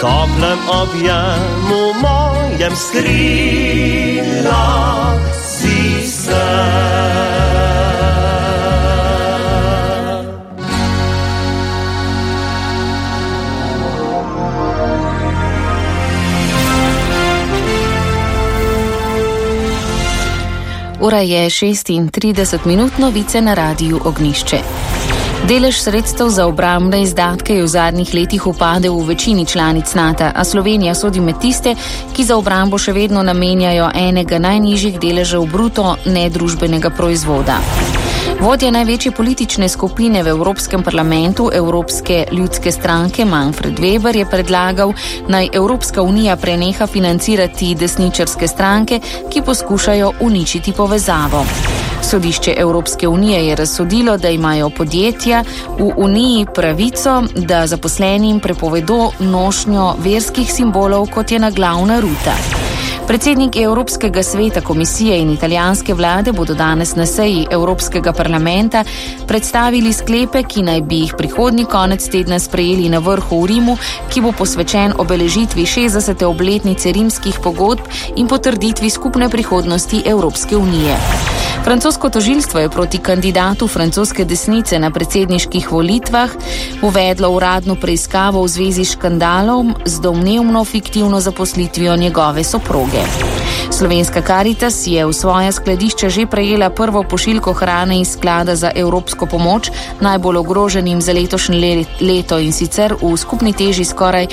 toplem objemu mojem skrila si se. Ura je 36 minut, novice na Radiu Ognjišče. Delež sredstev za obrambne izdatke je v zadnjih letih upadel v večini članic NATO, a Slovenija sodi med tiste, ki za obrambo še vedno namenjajo enega najnižjih deležev bruto nedružbenega proizvoda. Vodja največje politične skupine v Evropskem parlamentu, Evropske ljudske stranke Manfred Weber, je predlagal, naj Evropska unija preneha financirati desničarske stranke, ki poskušajo uničiti povezavo. Sodišče Evropske unije je razsodilo, da imajo podjetja v uniji pravico, da zaposlenim prepovedo nošnjo verskih simbolov, kot je naglavna ruta. Predsednik Evropskega sveta, komisije in italijanske vlade bodo danes na seji Evropskega parlamenta predstavili sklepe, ki naj bi jih prihodnji konec tedna sprejeli na vrhu v Rimu, ki bo posvečen obeležitvi 60. obletnice rimskih pogodb in potrditvi skupne prihodnosti Evropske unije. Francosko tožilstvo je proti kandidatu francoske desnice na predsedniških volitvah uvedlo uradno preiskavo v zvezi s škandalom z domnevno fiktivno zaposlitvijo njegove soproge. Slovenska Caritas je v svoja skladišča že prejela prvo pošiljko hrane iz sklada za evropsko pomoč najbolj ogroženim za letošnje leto, in sicer v skupni teži skoraj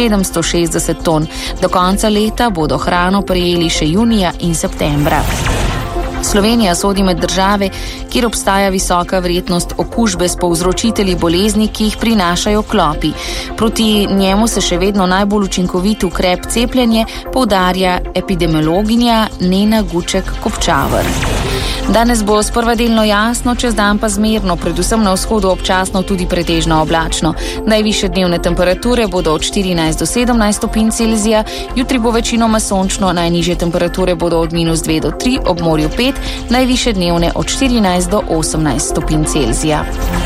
760 ton. Do konca leta bodo hrano prejeli še junija in septembra. Slovenija sodi med države, kjer obstaja visoka verjetnost okužbe s povzročitelji bolezni, ki jih prinašajo klopi. Proti njemu se še vedno najbolj učinkovit ukrep cepljenje, poudarja epidemiologinja Nena Guček-Kopčavar. Danes bo sprva delno jasno, čez dan pa zmerno, predvsem na vzhodu občasno tudi pretežno oblačno. Najvišje dnevne temperature bodo od 14 do 17 stopinj Celzija, jutri bo večinoma sončno, najnižje temperature bodo od -2 do 3, ob morju 5, najvišje dnevne od 14 do 18 stopinj Celzija.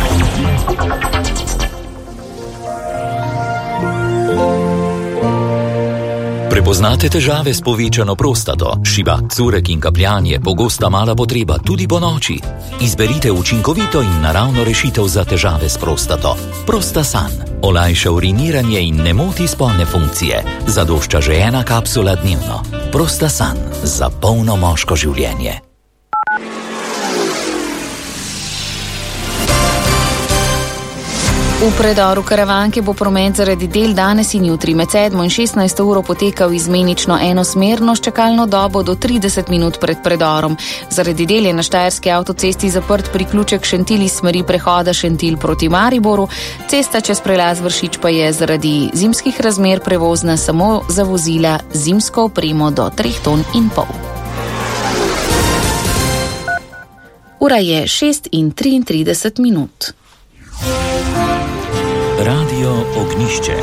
Prepoznate težave s povečano prostato, šibak, curek in kapljanje, pogosta mala potreba tudi po noči? Izberite učinkovito in naravno rešitev za težave s prostato. Prostasan olajša uriniranje in ne moti spolne funkcije. Zadošča že ena kapsula dnevno. Prostasan za polno moško življenje. V predoru Karavanke bo promet zaradi del danes in jutri med 7 in 16 uro potekal izmenično enosmerno s čakalno dobo do 30 minut pred predorom. Zaradi del je na Štajerski avtocesti zaprt priključek Šentilj iz smeri prehoda Šentilj proti Mariboru. Cesta čez prelaz Vršič pa je zaradi zimskih razmer prevozna samo za vozila zimsko opremo do 3,5 ton. Ura je 6:33 minut. Radio Ognjišče.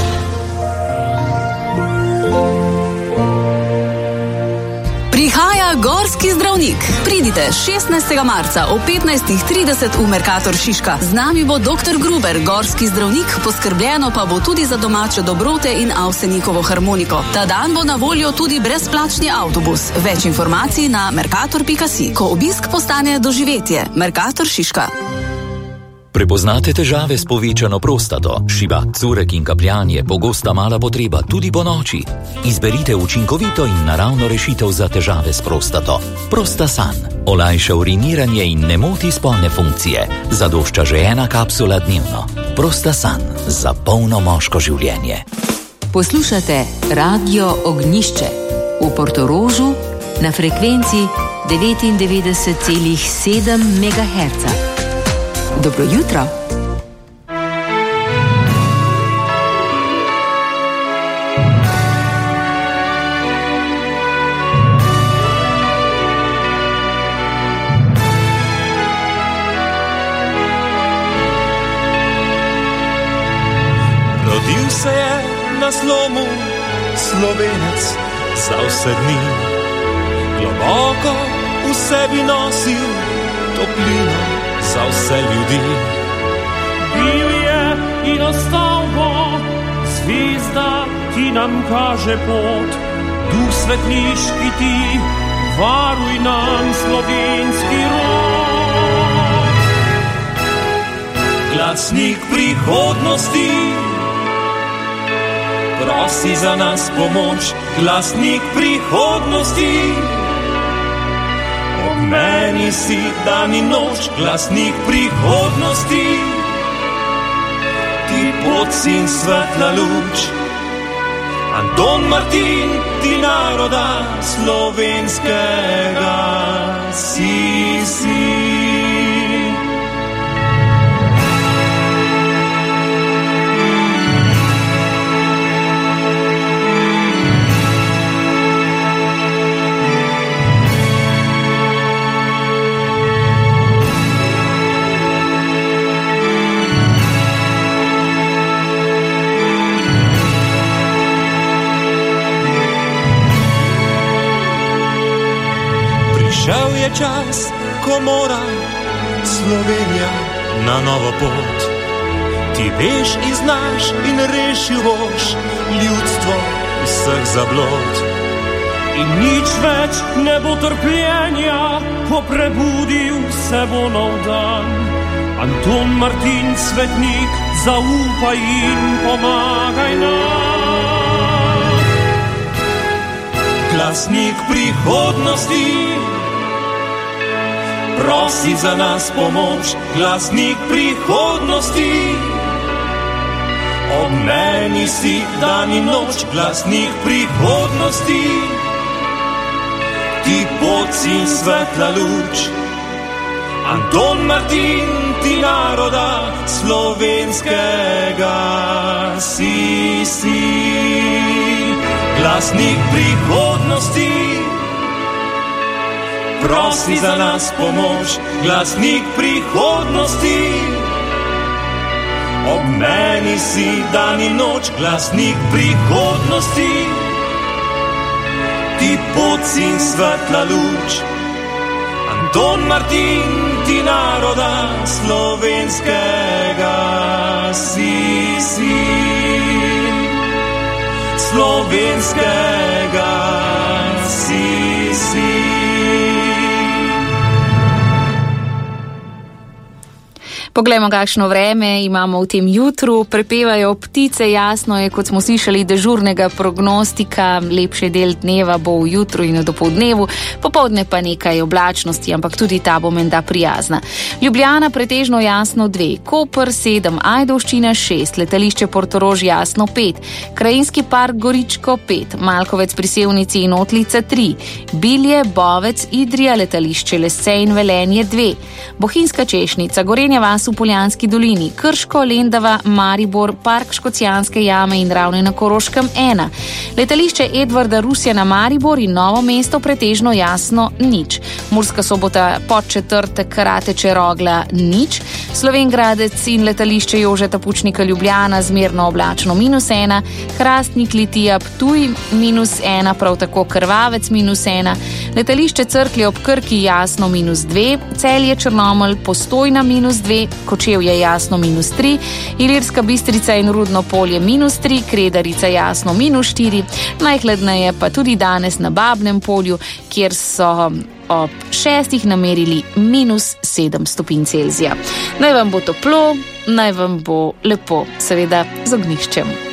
Prihaja gorski zdravnik. Pridite 16. marca o 15:30 v Mercator Šiška. Z nami bo dr. Gruber, gorski zdravnik, poskrbljeno pa bo tudi za domače dobrote in Avsenikovo harmoniko. Ta dan bo na voljo tudi brezplačni avtobus. Več informacij na mercator.si. Ko obisk postane doživetje. Mercator Šiška. Prepoznate težave s povečano prostato, šibak, curek in kapljanje, pogosta mala potreba tudi po noči? Izberite učinkovito in naravno rešitev za težave s prostato. Prostasan olajša uriniranje in ne moti spolne funkcije. Zadošča že ena kapsula dnevno. Prostasan za polno moško življenje. Poslušate Radio Ognjišče v Portorožu na frekvenci 99,7 MHz. Dobro jutro. Rodil se je na slomu Slovenec za vse dni. Globoko v sebi nosil toplino za vse ljudi. Bil je in ostal bo zvizda ki nam kaže pot, duh svetniški ti, varuj nam slovenski rod. Glasnik prihodnosti, prosi za nas pomoč, glasnik prihodnosti. Ob meni si dan in noč, glasnik prihodnosti. Ti pot si in svetla luč, Anton Martin, ti naroda slovenskega si. Prišel je čas, ko mora Slovenija na novo pot. Ti veš in znaš in rešil boš ljudstvo vseh zablod. In nič več ne bo trpljenja, ko prebudil se bo nov dan. Anton Martin, svetnik, zaupaj in pomagaj nam. Glasnik prihodnosti, prosi za nas pomoč, glasnik prihodnosti. Ob meni si dan in noč, glasnik prihodnosti. Ti pot si svetla luč, Anton Martin, ti naroda slovenskega si. Glasnik prihodnosti, prosi za nas pomoč, glasnik prihodnosti. Ob meni si dan in noč, glasnik prihodnosti. Ti pot si in svetla luč, Anton Martin, ti naroda slovenskega si. Slovenskega si. Poglejmo, kakšno vreme imamo v tem jutru. Prepevajo ptice, jasno je, kot smo slišali, dežurnega prognostika. Lepši del dneva bo v jutru in v dopoldnevu, popoldne pa nekaj oblačnosti, ampak tudi ta bo menda prijazna. Ljubljana pretežno jasno 2, Koper 7, Ajdovščina 6, letališče Portorož jasno 5, Krajinski park Goričko 5, Malkovec pri Sevnici in Otlica 3, Bilje, Bovec, Idrija, letališče Lesce in Velenje 2, Bohinjska Češnica, Gorenja vas v Poljanski dolini, Krško, Lendava, Maribor, park Škocjanske jame in Ravne na Koroškem 1, letališče Edvarda Rusjana Maribor in Novo mesto pretežno jasno 0, Murska Sobota Podčetrtek Rateče Rogla 0, Slovenjgradec in letališče Jožeta Pučnika Ljubljana zmerno oblačno -1, Hrastnik Litija Ptuj -1, prav tako Krvavec -1, letališče Cerklje ob Krki jasno -2, Celje Črnomelj Postojna -2, Kočevje jasno -3, Ilirska Bistrica in Rudno Polje -3, Kredarica jasno -4, najhladneje pa tudi danes na Babnem Polju, kjer so ob 6 namerili -7 stopinj Celzija. Naj vam bo toplo, naj vam bo lepo, seveda z ognjiščem.